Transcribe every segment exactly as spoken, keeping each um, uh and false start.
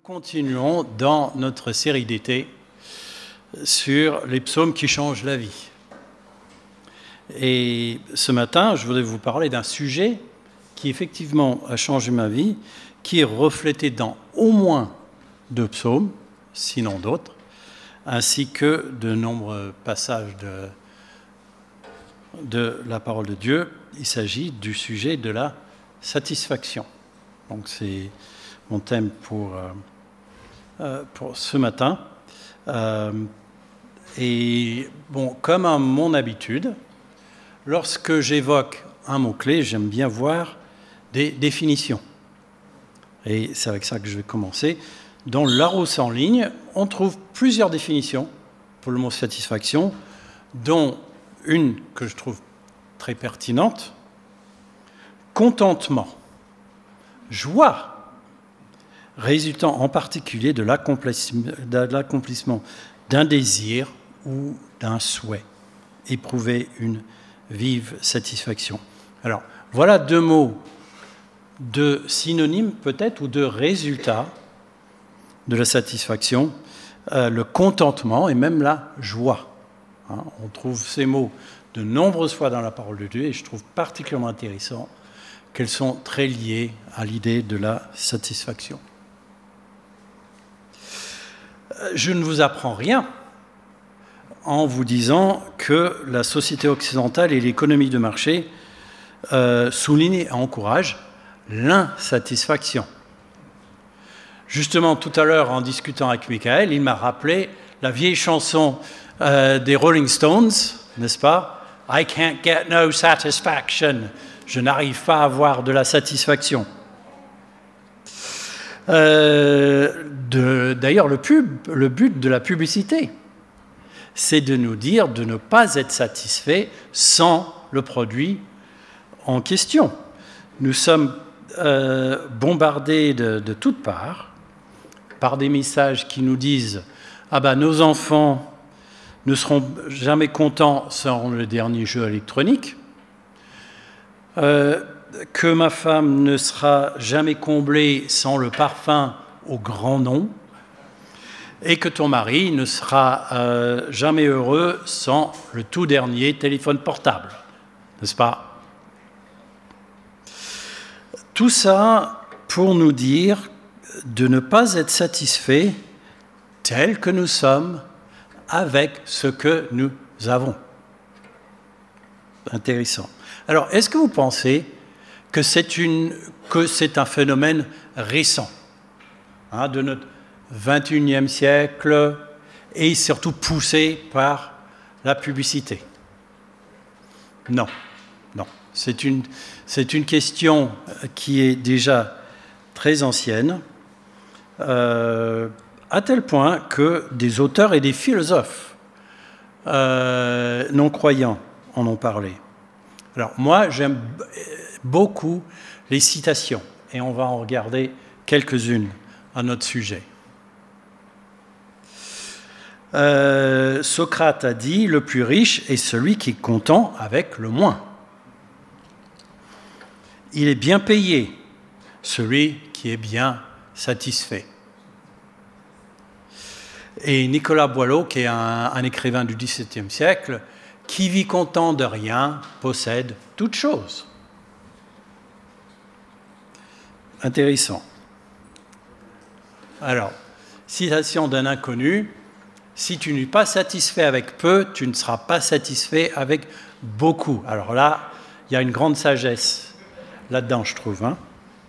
Continuons dans notre série d'été sur les psaumes qui changent la vie. Et ce matin, je voudrais vous parler d'un sujet qui effectivement a changé ma vie, qui est reflété dans au moins deux psaumes, sinon d'autres, ainsi que de nombreux passages de, de la parole de Dieu. Il s'agit du sujet de la satisfaction. Donc c'est mon thème pour, euh, pour ce matin. Euh, et bon, comme à mon habitude, lorsque j'évoque un mot-clé, j'aime bien voir des définitions. Et c'est avec ça que je vais commencer. Dans Larousse en ligne, on trouve plusieurs définitions pour le mot satisfaction, dont une que je trouve très pertinente, contentement, joie, résultant en particulier de l'accomplissement d'un désir ou d'un souhait, éprouver une vive satisfaction. Alors, voilà deux mots de synonymes peut-être ou de résultats de la satisfaction, euh, le contentement et même la joie. Hein, on trouve ces mots de nombreuses fois dans la parole de Dieu et je trouve particulièrement intéressant qu'elles sont très liées à l'idée de la satisfaction. Je ne vous apprends rien en vous disant que la société occidentale et l'économie de marché euh, soulignent et encouragent l'insatisfaction. Justement, tout à l'heure, en discutant avec Michael, il m'a rappelé la vieille chanson euh, des Rolling Stones, n'est-ce pas ? « I can't get no satisfaction ». Je n'arrive pas à avoir de la satisfaction. Euh, de, d'ailleurs, le, pub, le but de la publicité, c'est de nous dire de ne pas être satisfait sans le produit en question. Nous sommes euh, bombardés de, de toutes parts par des messages qui nous disent « Ah ben, nos enfants ne seront jamais contents sans le dernier jeu électronique euh, », que ma femme ne sera jamais comblée sans le parfum au grand nom, et que ton mari ne sera euh, jamais heureux sans le tout dernier téléphone portable, n'est-ce pas ? Tout ça pour nous dire de ne pas être satisfait tel que nous sommes avec ce que nous avons. Intéressant. Alors, est-ce que vous pensez que c'est, une, que c'est un phénomène récent hein, de notre vingt et unième siècle et surtout poussé par la publicité? Non, non. C'est une, c'est une question qui est déjà très ancienne, euh, à tel point que des auteurs et des philosophes euh, non-croyants en ont parlé. Alors moi, j'aime beaucoup les citations, et on va en regarder quelques-unes à notre sujet. Euh, Socrate a dit « Le plus riche est celui qui est content avec le moins. Il est bien payé, celui qui est bien satisfait. » Et Nicolas Boileau, qui est un, un écrivain du dix-septième siècle, « Qui vit content de rien possède toute chose. » Intéressant. Alors, citation d'un inconnu, « Si tu n'es pas satisfait avec peu, tu ne seras pas satisfait avec beaucoup. » Alors là, il y a une grande sagesse là-dedans, je trouve. Hein.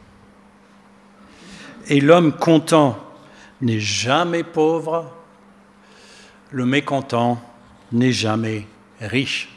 Et l'homme content n'est jamais pauvre, le mécontent n'est jamais riche.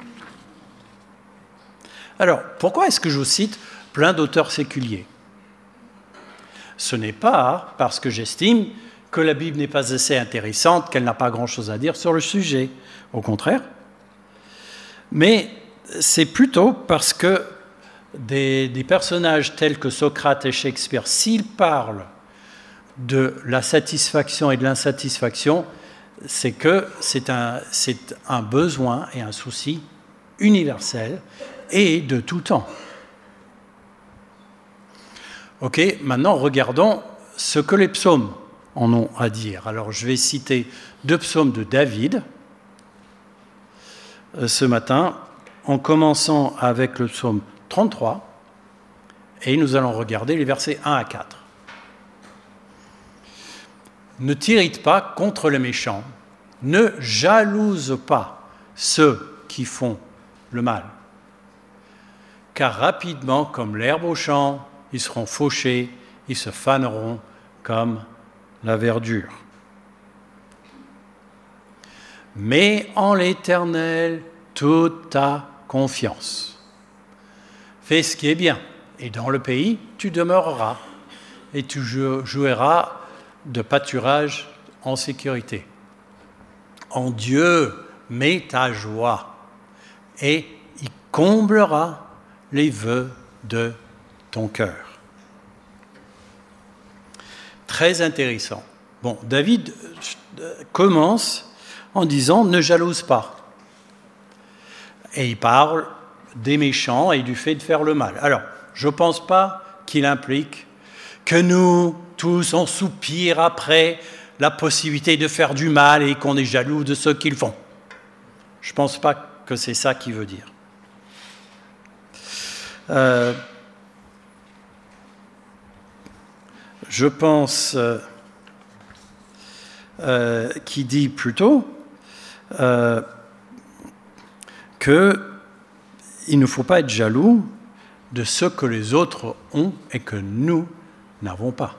Alors, pourquoi est-ce que je vous cite plein d'auteurs séculiers ? Ce n'est pas parce que j'estime que la Bible n'est pas assez intéressante, qu'elle n'a pas grand-chose à dire sur le sujet. Au contraire. Mais c'est plutôt parce que des, des personnages tels que Socrate et Shakespeare, s'ils parlent de la satisfaction et de l'insatisfaction, c'est que c'est un, c'est un besoin et un souci universel et de tout temps. Ok, maintenant regardons ce que les psaumes en ont à dire. Alors je vais citer deux psaumes de David euh, ce matin, en commençant avec le psaume trente-trois, et nous allons regarder les versets un à quatre. Ne t'irrite pas contre les méchants, ne jalouse pas ceux qui font le mal, car rapidement, comme l'herbe au champ, ils seront fauchés, ils se faneront comme la verdure. Mets en l'Éternel toute ta confiance. Fais ce qui est bien, et dans le pays, tu demeureras, et tu jouiras de pâturage en sécurité. En Dieu, mets ta joie, et il comblera les vœux de ton cœur. Très intéressant. Bon, David commence en disant « ne jalouse pas ». Et il parle des méchants et du fait de faire le mal. Alors, je ne pense pas qu'il implique que nous, tous, on soupire après la possibilité de faire du mal et qu'on est jaloux de ceux qui le font. Je ne pense pas que c'est ça qu'il veut dire. Euh, je pense euh, euh, qu'il dit plutôt euh, qu'il ne faut pas être jaloux de ce que les autres ont et que nous n'avons pas.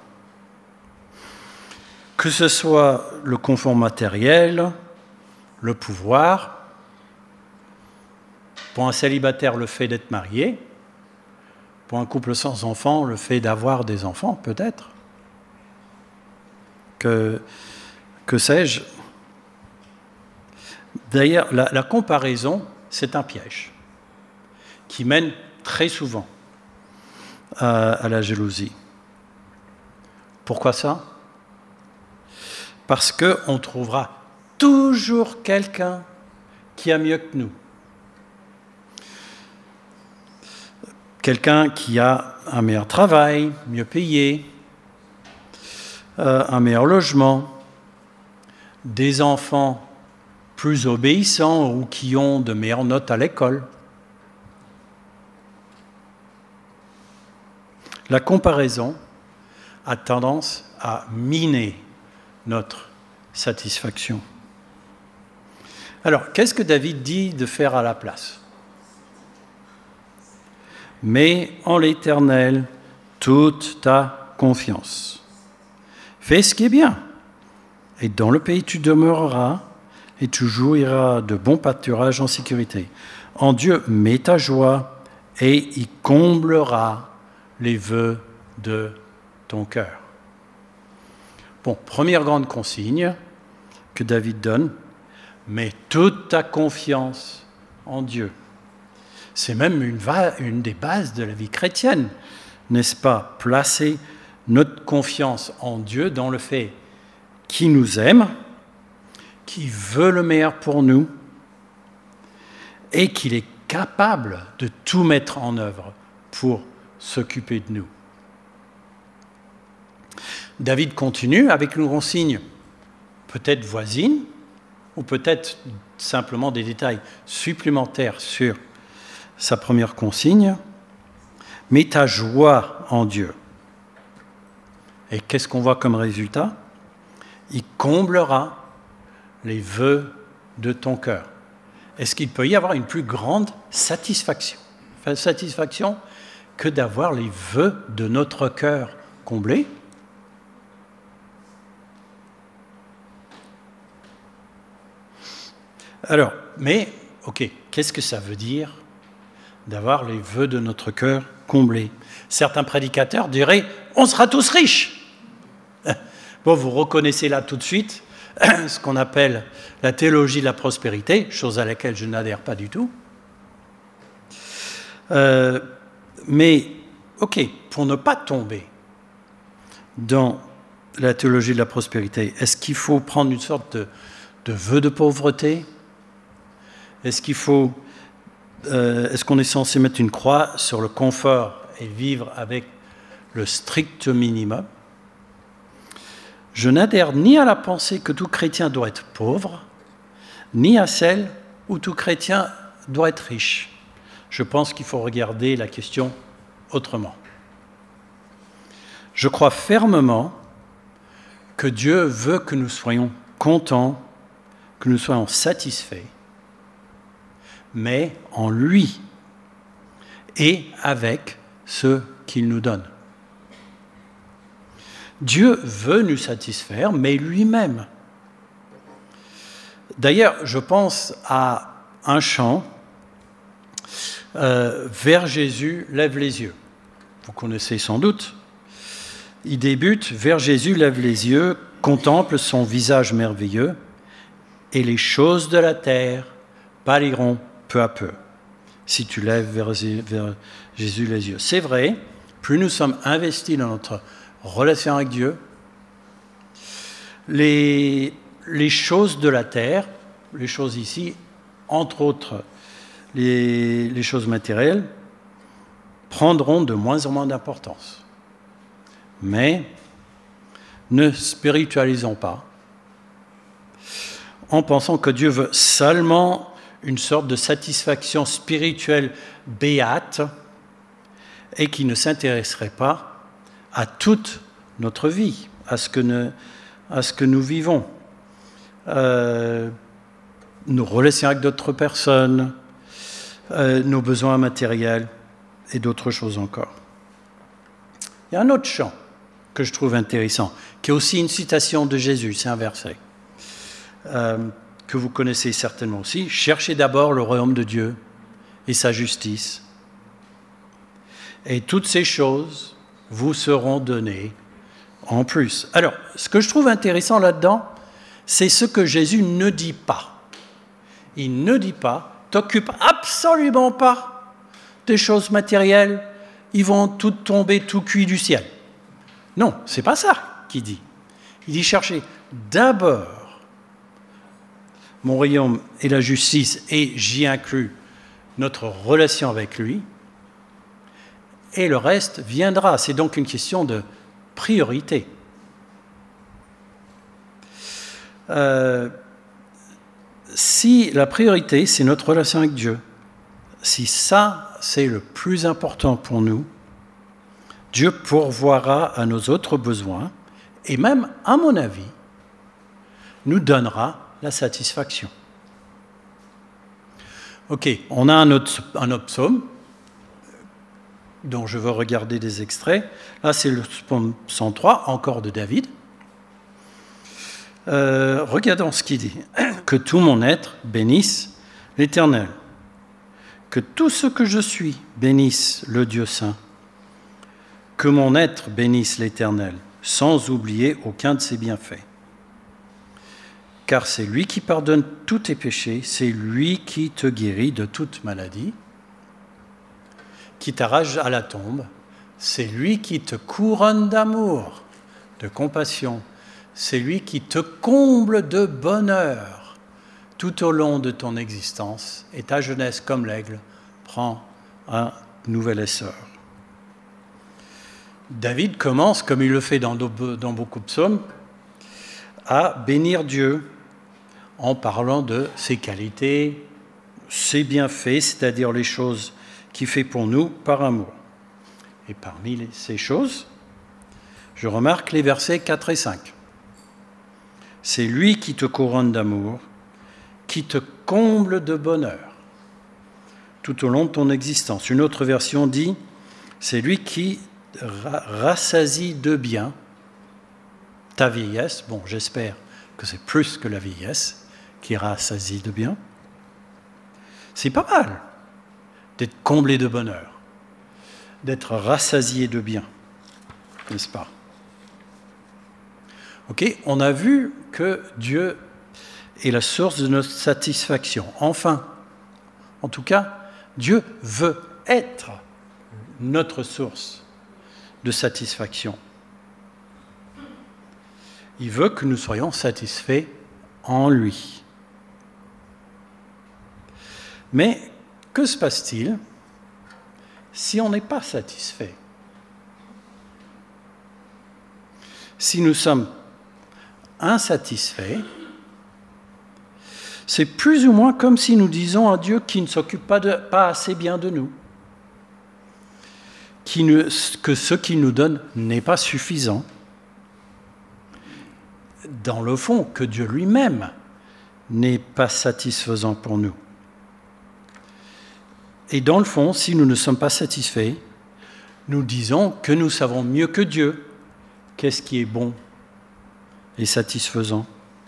Que ce soit le confort matériel, le pouvoir, pour un célibataire, le fait d'être marié, pour un couple sans enfants, le fait d'avoir des enfants, peut-être. Que, que sais-je? D'ailleurs, la, la comparaison, c'est un piège qui mène très souvent à, à la jalousie. Pourquoi ça? Parce qu'on trouvera toujours quelqu'un qui a mieux que nous. Quelqu'un qui a un meilleur travail, mieux payé, euh, un meilleur logement, des enfants plus obéissants ou qui ont de meilleures notes à l'école. La comparaison a tendance à miner notre satisfaction. Alors, qu'est-ce que David dit de faire à la place? Mets en l'Éternel toute ta confiance. Fais ce qui est bien, et dans le pays tu demeureras, et tu jouiras de bons pâturages en sécurité. En Dieu, mets ta joie, et il comblera les vœux de ton cœur. Bon, première grande consigne que David donne, mets toute ta confiance en Dieu. C'est même une, une des bases de la vie chrétienne, n'est-ce pas? Placer notre confiance en Dieu dans le fait qu'il nous aime, qu'il veut le meilleur pour nous et qu'il est capable de tout mettre en œuvre pour s'occuper de nous. David continue avec une consigne peut-être voisine ou peut-être simplement des détails supplémentaires sur sa première consigne, mets ta joie en Dieu. Et qu'est-ce qu'on voit comme résultat? Il comblera les vœux de ton cœur. Est-ce qu'il peut y avoir une plus grande satisfaction, enfin, satisfaction que d'avoir les vœux de notre cœur comblés? Alors, mais, ok, qu'est-ce que ça veut dire d'avoir les vœux de notre cœur comblés? Certains prédicateurs diraient « on sera tous riches ». Bon, vous reconnaissez là tout de suite ce qu'on appelle la théologie de la prospérité, chose à laquelle je n'adhère pas du tout. Euh, mais, ok, pour ne pas tomber dans la théologie de la prospérité, est-ce qu'il faut prendre une sorte de, de vœu de pauvreté? Est-ce qu'il faut... Euh, est-ce qu'on est censé mettre une croix sur le confort et vivre avec le strict minimum? Je n'adhère ni à la pensée que tout chrétien doit être pauvre, ni à celle où tout chrétien doit être riche. Je pense qu'il faut regarder la question autrement. Je crois fermement que Dieu veut que nous soyons contents, que nous soyons satisfaits, mais en lui et avec ce qu'il nous donne. Dieu veut nous satisfaire, mais lui-même. D'ailleurs, je pense à un chant euh, « Vers Jésus, lève les yeux ». Vous connaissez sans doute. Il débute « Vers Jésus, lève les yeux, contemple son visage merveilleux, et les choses de la terre pâliront peu à peu, si tu lèves vers, vers Jésus les yeux ». C'est vrai, plus nous sommes investis dans notre relation avec Dieu, les, les choses de la terre, les choses ici, entre autres les, les choses matérielles, prendront de moins en moins d'importance. Mais ne spiritualisons pas en pensant que Dieu veut seulement une sorte de satisfaction spirituelle béate et qui ne s'intéresserait pas à toute notre vie, à ce que, ne, à ce que nous vivons, euh, nos relations avec d'autres personnes, euh, nos besoins matériels et d'autres choses encore. Il y a un autre chant que je trouve intéressant, qui est aussi une citation de Jésus, c'est un verset euh, que vous connaissez certainement aussi. « Cherchez d'abord le royaume de Dieu et sa justice, et toutes ces choses vous seront données en plus. » Alors, ce que je trouve intéressant là-dedans, c'est ce que Jésus ne dit pas. Il ne dit pas, t'occupe absolument pas des choses matérielles, ils vont toutes tomber tout cuit du ciel. Non, c'est pas ça qu'il dit. Il dit cherchez d'abord mon royaume et la justice, et j'y inclus notre relation avec lui, et le reste viendra. C'est donc une question de priorité. Euh, si la priorité, c'est notre relation avec Dieu, si ça, c'est le plus important pour nous, Dieu pourvoira à nos autres besoins et même, à mon avis, nous donnera la satisfaction. Ok, on a un autre, un autre psaume dont je veux regarder des extraits. Là, c'est le psaume cent trois, encore de David. Euh, regardons ce qu'il dit. « Que tout mon être bénisse l'Éternel. Que tout ce que je suis bénisse le Dieu saint. Que mon être bénisse l'Éternel, sans oublier aucun de ses bienfaits. Car c'est lui qui pardonne tous tes péchés, c'est lui qui te guérit de toute maladie, qui t'arrache à la tombe, c'est lui qui te couronne d'amour, de compassion, c'est lui qui te comble de bonheur tout au long de ton existence, et ta jeunesse comme l'aigle prend un nouvel essor. » David commence, comme il le fait dans, dans beaucoup de psaumes, à bénir Dieu en parlant de ses qualités, ses bienfaits, c'est-à-dire les choses qu'il fait pour nous par amour. Et parmi les, ces choses, je remarque les versets quatre et cinq. C'est lui qui te couronne d'amour, qui te comble de bonheur tout au long de ton existence. Une autre version dit, c'est lui qui rassasie de bien ta vieillesse. Bon, j'espère que c'est plus que la vieillesse qui rassasie de bien. C'est pas mal d'être comblé de bonheur, d'être rassasié de bien, n'est-ce pas? Ok, on a vu que Dieu est la source de notre satisfaction. Enfin, en tout cas, Dieu veut être notre source de satisfaction. Il veut que nous soyons satisfaits en lui. Mais que se passe-t-il si on n'est pas satisfait? Si nous sommes insatisfaits, c'est plus ou moins comme si nous disons à Dieu qui ne s'occupe pas, de, pas assez bien de nous, qui ne, que ce qu'il nous donne n'est pas suffisant. Dans le fond, que Dieu lui-même n'est pas satisfaisant pour nous. Et dans le fond, si nous ne sommes pas satisfaits, nous disons que nous savons mieux que Dieu qu'est-ce qui est bon et satisfaisant.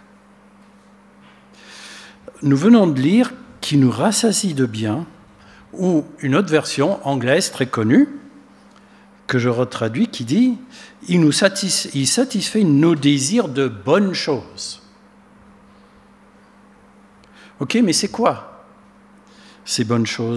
Nous venons de lire qui nous rassasie de bien, ou une autre version anglaise très connue, que je retraduis, qui dit « Il nous satisfait, il satisfait nos désirs de bonnes choses ». Ok, mais c'est quoi ces bonnes choses ?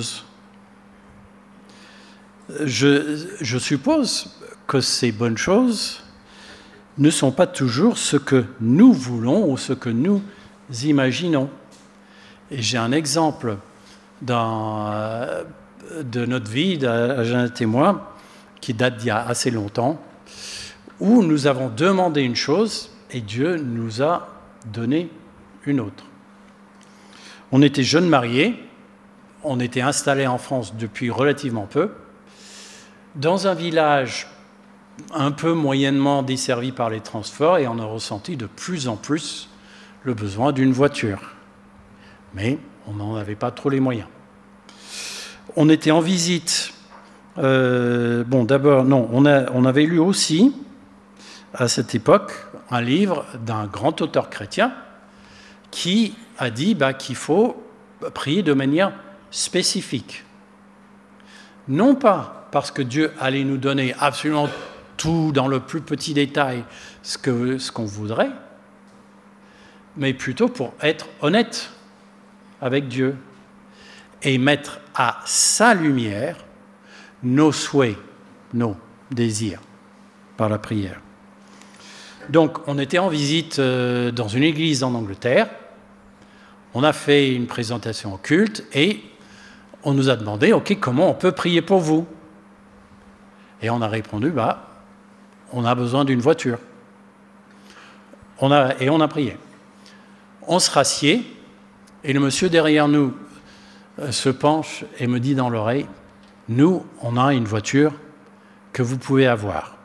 Je, je suppose que ces bonnes choses ne sont pas toujours ce que nous voulons ou ce que nous imaginons. Et j'ai un exemple dans, euh, de notre vie, de Jeannette et moi, qui date d'il y a assez longtemps, où nous avons demandé une chose et Dieu nous a donné une autre. On était jeunes mariés, on était installés en France depuis relativement peu, dans un village un peu moyennement desservi par les transports, et on a ressenti de plus en plus le besoin d'une voiture. Mais on n'en avait pas trop les moyens. On était en visite. Euh, bon, d'abord, non, on, a, on avait lu aussi, à cette époque, un livre d'un grand auteur chrétien qui a dit bah, qu'il faut prier de manière spécifique. Non pas parce que Dieu allait nous donner absolument tout dans le plus petit détail, ce que, ce qu'on voudrait, mais plutôt pour être honnête avec Dieu et mettre à sa lumière nos souhaits, nos désirs par la prière. Donc, on était en visite dans une église en Angleterre, on a fait une présentation au culte et on nous a demandé, ok, comment on peut prier pour vous ? Et on a répondu, bah, on a besoin d'une voiture. On a, et on a prié. On se rassied, et le monsieur derrière nous euh, se penche et me dit dans l'oreille, nous, on a une voiture que vous pouvez avoir.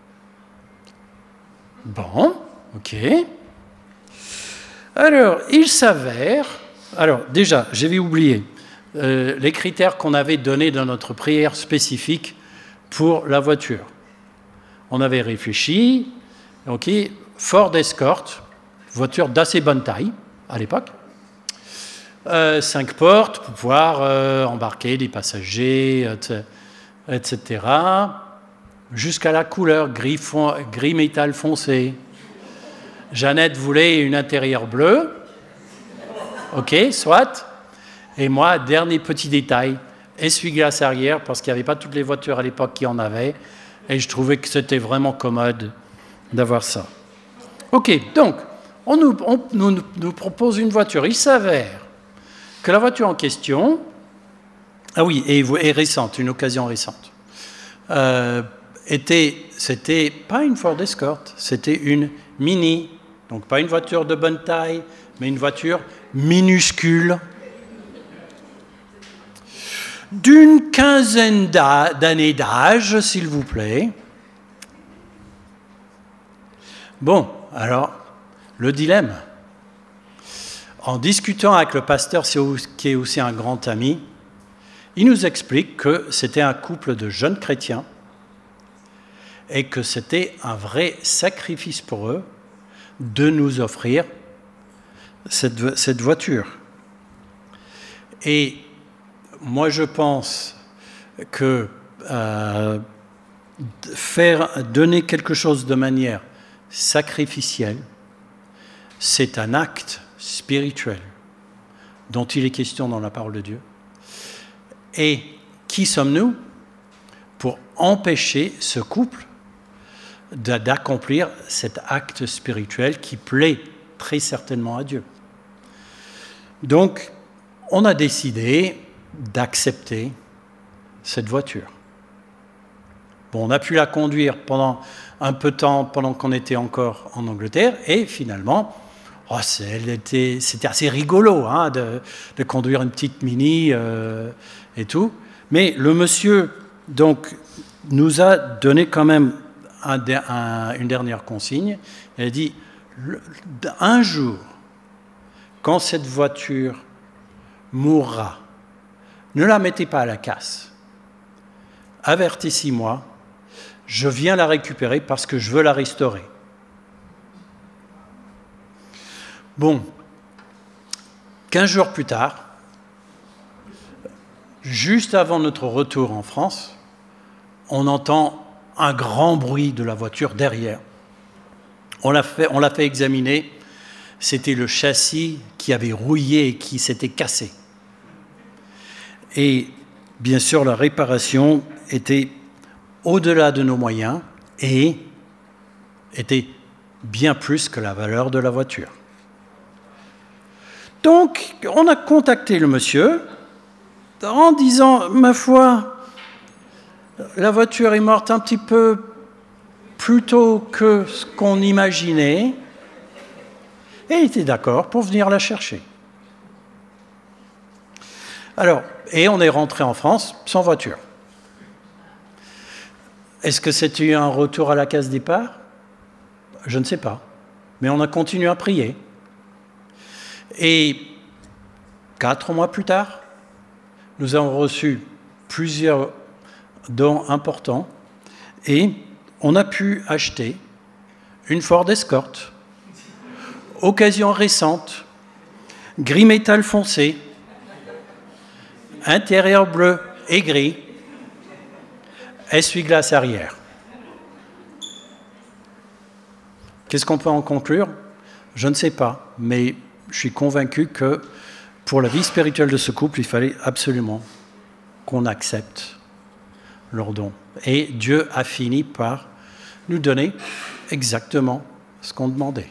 Bon, ok. Alors, il s'avère... Alors, déjà, j'avais oublié euh, les critères qu'on avait donnés dans notre prière spécifique pour la voiture. On avait réfléchi, ok, Ford Escort, voiture d'assez bonne taille à l'époque, euh, cinq portes pour pouvoir euh, embarquer des passagers, et cetera, jusqu'à la couleur gris, fon- gris métal foncé. Jeannette voulait une intérieure bleue, ok, soit. Et moi, dernier petit détail, essuie-glace arrière, parce qu'il n'y avait pas toutes les voitures à l'époque qui en avaient, et je trouvais que c'était vraiment commode d'avoir ça. Ok, donc, on nous, on nous, nous propose une voiture. Il s'avère que la voiture en question, ah oui, et, et récente, une occasion récente, euh, était, c'était pas une Ford Escort, c'était une Mini, donc pas une voiture de bonne taille, mais une voiture minuscule, d'une quinzaine d'années d'âge, s'il vous plaît. Bon, alors, le dilemme. En discutant avec le pasteur, qui est aussi un grand ami, il nous explique que c'était un couple de jeunes chrétiens et que c'était un vrai sacrifice pour eux de nous offrir cette, cette voiture. Et moi, je pense que euh, faire donner quelque chose de manière sacrificielle, c'est un acte spirituel dont il est question dans la parole de Dieu. Et qui sommes-nous pour empêcher ce couple d'accomplir cet acte spirituel qui plaît très certainement à Dieu? Donc, on a décidé d'accepter cette voiture. Bon, on a pu la conduire pendant un peu de temps, pendant qu'on était encore en Angleterre, et finalement, oh, elle était, c'était assez rigolo hein, de, de conduire une petite Mini euh, et tout. Mais le monsieur donc, nous a donné quand même un, un, une dernière consigne. Il a dit, un jour, quand cette voiture mourra, ne la mettez pas à la casse. Avertissez-moi, je viens la récupérer parce que je veux la restaurer. Bon, quinze jours plus tard, juste avant notre retour en France, on entend un grand bruit de la voiture derrière. On l'a fait, on l'a fait examiner, c'était le châssis qui avait rouillé et qui s'était cassé. Et bien sûr, la réparation était au-delà de nos moyens et était bien plus que la valeur de la voiture. Donc, on a contacté le monsieur en disant, ma foi, la voiture est morte un petit peu plus tôt que ce qu'on imaginait, et il était d'accord pour venir la chercher. Alors, et on est rentré en France sans voiture. Est-ce que c'était un retour à la case départ? Je ne sais pas. Mais on a continué à prier. Et quatre mois plus tard, nous avons reçu plusieurs dons importants et on a pu acheter une Ford Escort, occasion récente, gris métal foncé, intérieur bleu et gris, essuie-glace arrière. Qu'est-ce qu'on peut en conclure? Je ne sais pas, mais je suis convaincu que pour la vie spirituelle de ce couple, il fallait absolument qu'on accepte leur don. Et Dieu a fini par nous donner exactement ce qu'on demandait.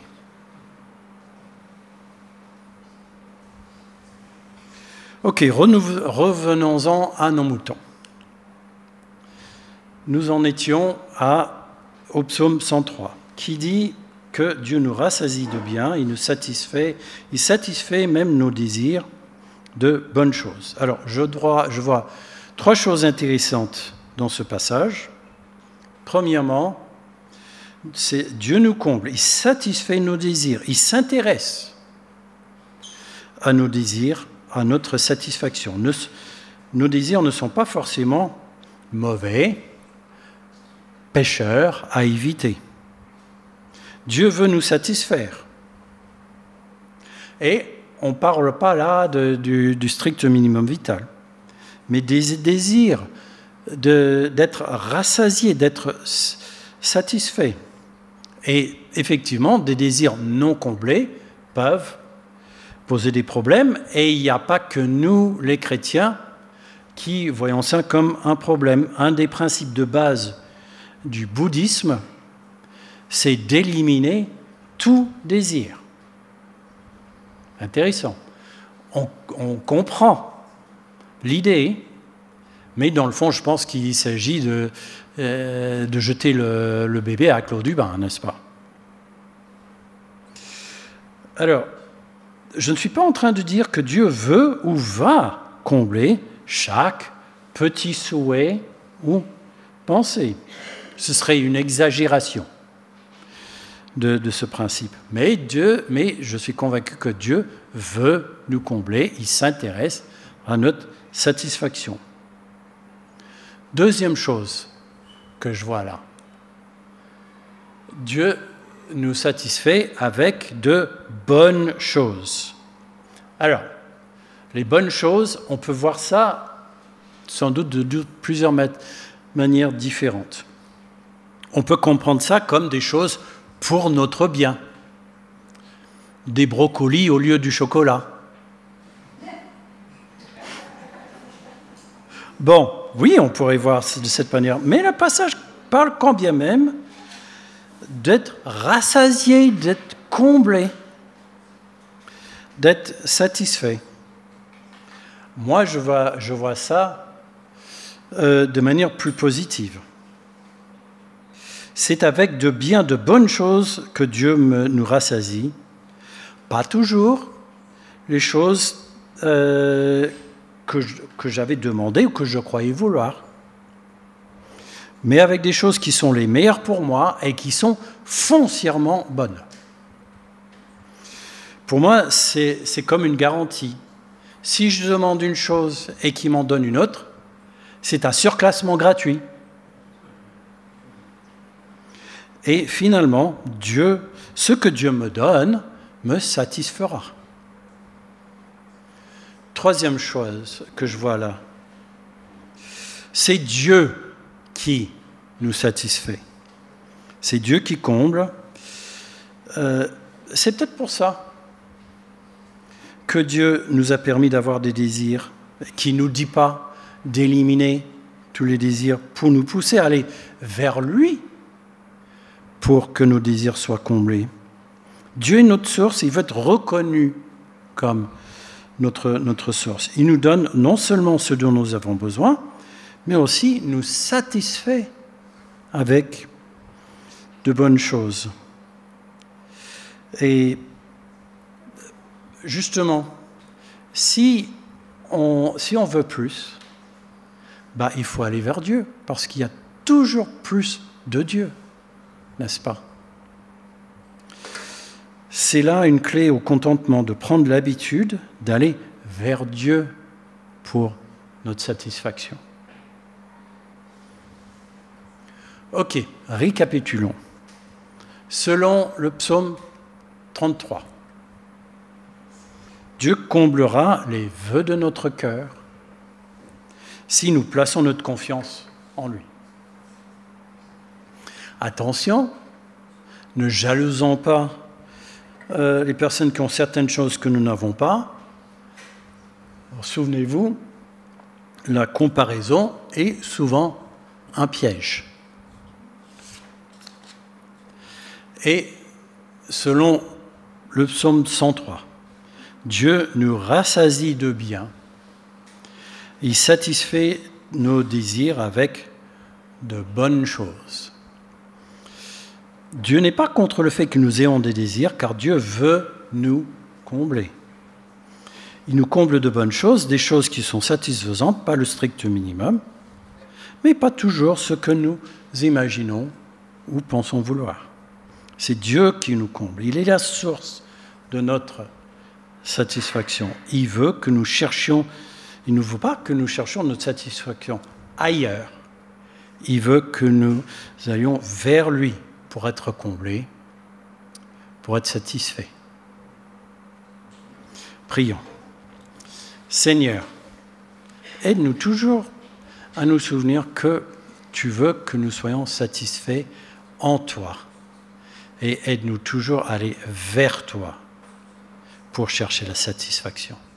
Ok, revenons-en à nos moutons. Nous en étions à, au psaume cent trois, qui dit que Dieu nous rassasie de bien, il nous satisfait, il satisfait même nos désirs de bonnes choses. Alors, je, dois, je vois trois choses intéressantes dans ce passage. Premièrement, c'est Dieu nous comble, il satisfait nos désirs, il s'intéresse à nos désirs, à notre satisfaction. Nos, nos désirs ne sont pas forcément mauvais, pécheurs à éviter. Dieu veut nous satisfaire. Et on ne parle pas là de, du, du strict minimum vital, mais des désirs de, d'être rassasié, d'être satisfait. Et effectivement, des désirs non comblés peuvent poser des problèmes, et il n'y a pas que nous, les chrétiens, qui voyons ça comme un problème. Un des principes de base du bouddhisme, c'est d'éliminer tout désir. Intéressant. On, on comprend l'idée, mais dans le fond, je pense qu'il s'agit de, euh, de jeter le, le bébé à l'eau du bain, n'est-ce pas? Alors, je ne suis pas en train de dire que Dieu veut ou va combler chaque petit souhait ou pensée. Ce serait une exagération de, de ce principe. Mais, Dieu, mais je suis convaincu que Dieu veut nous combler, il s'intéresse à notre satisfaction. Deuxième chose que je vois là, Dieu nous satisfait avec de bonnes choses. Alors, les bonnes choses, on peut voir ça sans doute de, de plusieurs ma- manières différentes. On peut comprendre ça comme des choses pour notre bien. Des brocolis au lieu du chocolat. Bon, oui, on pourrait voir de cette manière, mais le passage parle quand bien même d'être rassasié, d'être comblé, d'être satisfait. Moi, je vois, je vois ça euh, de manière plus positive. c'est avec de bien de bonnes choses que Dieu me, nous rassasie. Pas toujours les choses euh, que, je, que j'avais demandées ou que je croyais vouloir, mais avec des choses qui sont les meilleures pour moi et qui sont foncièrement bonnes. Pour moi, c'est, c'est comme une garantie. Si je demande une chose et qu'il m'en donne une autre, c'est un surclassement gratuit. Et finalement, Dieu, ce que Dieu me donne, me satisfera. Troisième chose que je vois là, c'est Dieu qui nous satisfait. C'est Dieu qui comble. Euh, c'est peut-être pour ça que Dieu nous a permis d'avoir des désirs, qui ne nous dit pas d'éliminer tous les désirs pour nous pousser à aller vers lui, pour que nos désirs soient comblés. Dieu est notre source, il veut être reconnu comme notre, notre source. Il nous donne non seulement ce dont nous avons besoin, mais aussi nous satisfait avec de bonnes choses. Et justement, si on, si on veut plus, bah, il faut aller vers Dieu, parce qu'il y a toujours plus de Dieu, n'est-ce pas? C'est là une clé au contentement, de prendre l'habitude d'aller vers Dieu pour notre satisfaction. Ok, récapitulons. Selon le psaume trente-trois, Dieu comblera les vœux de notre cœur si nous plaçons notre confiance en lui. Attention, ne jalousons pas euh, les personnes qui ont certaines choses que nous n'avons pas. Alors, souvenez-vous, la comparaison est souvent un piège. Et selon le psaume cent trois, Dieu nous rassasie de bien. Il satisfait nos désirs avec de bonnes choses. Dieu n'est pas contre le fait que nous ayons des désirs, car Dieu veut nous combler. Il nous comble de bonnes choses, des choses qui sont satisfaisantes, pas le strict minimum, mais pas toujours ce que nous imaginons ou pensons vouloir. C'est Dieu qui nous comble. Il est la source de notre satisfaction. Il veut que nous cherchions, il ne veut pas que nous cherchions notre satisfaction ailleurs. Il veut que nous allions vers lui pour être comblés, pour être satisfaits. Prions. Seigneur, aide-nous toujours à nous souvenir que tu veux que nous soyons satisfaits en toi. Et aide-nous toujours à aller vers toi pour chercher la satisfaction.